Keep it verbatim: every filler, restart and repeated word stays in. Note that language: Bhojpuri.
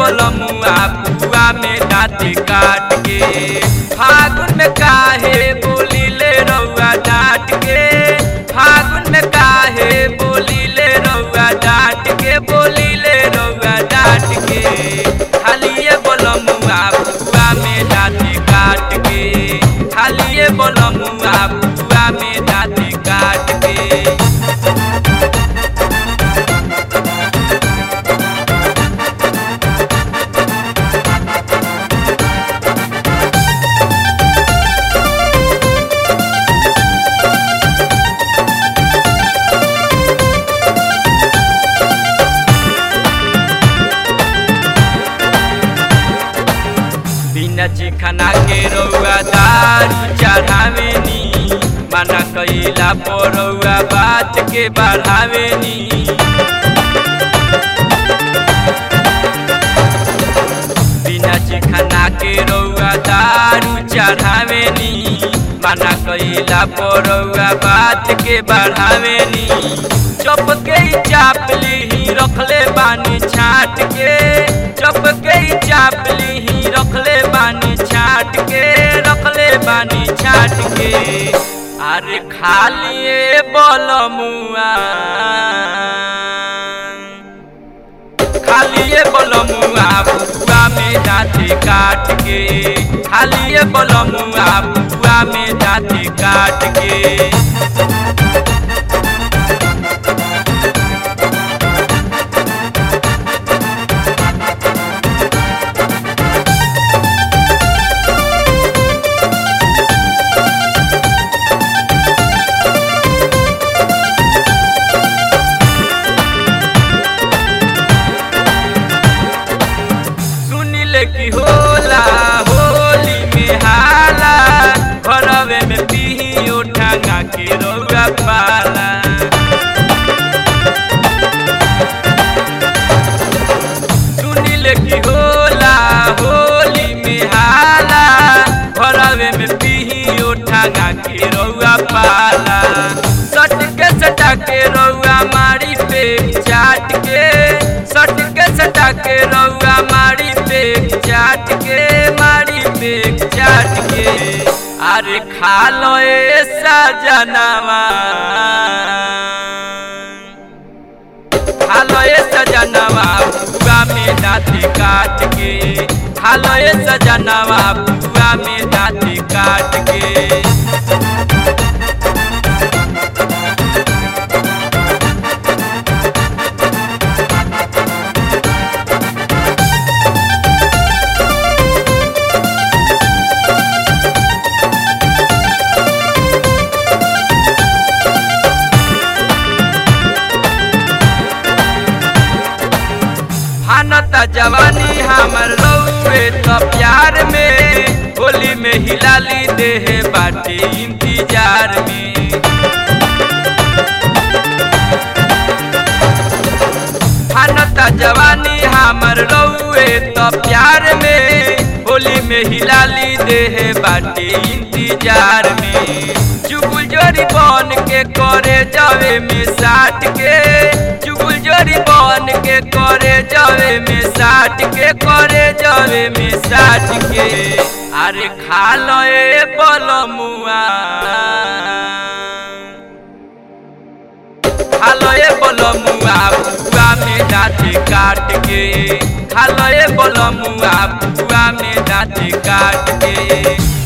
बलमुआ पुआ में दाँती काट के। फागुन में काहे बोली ले रउआ डांट के, फागुन में काहे बोली ले रउआ डांट के, बोली ले रउआ डांट के। खालिए बलमुआ पुआ में दाँती काट के, खालिए बलमुआ पुआ में दाँती काट के। बिना चिखना के रउआ दारू चढ़ावेनी, मना कइला पर रउआ बात के बढ़ावेनी। बिना चिखना के रउआ दारू चढ़ावेनी, मना कइला पर रउआ बात के बढ़ावेनी। चप के चापली ही रखले बानी छाट के, चप के चापली ही रखले बानी छाट के, रखले बानी छाट के। अरे खालिए बलमुआ, खालिए बलमुआ पुआ में दाँती काट के, खालिए बलमुआ पुआ में दाँती काट के। की होला होली में हाला, घरवे में पीही उठांगा के रउआ पाला। सुनिले की होला होली में हाला, घरवे में पीही उठांगा के रउआ पाला। सट के सटा के रउआ मारी पे चाट के, सट के सटा के रउआ मारी पे चाट के, मारी पे चाट के। अरे खा लो ए सजनवा, खा लो ए सजनवा पुआ में दाँती काट के, खा लो ए सजनवा पुआ में दाँती काट के। फानता जवानी हमर रउए तो प्यार में, होली में हिलाली देह बाटे इंतजार में। फानता जवानी हमर रउए तो प्यार में, होली में हिलाली देह बाटे इंतजार में। चुगुल जोरी बन के करे जावे में साट के, चुगुल जोरी बन के करे जावे में साट के, करे जावे में साट के। अरे खा लो ए बलमुआ, खा लो ए बलमुआ पुआ में दाँती काट के, खा लो ए बलमुआ पुआ में दाँती काट के।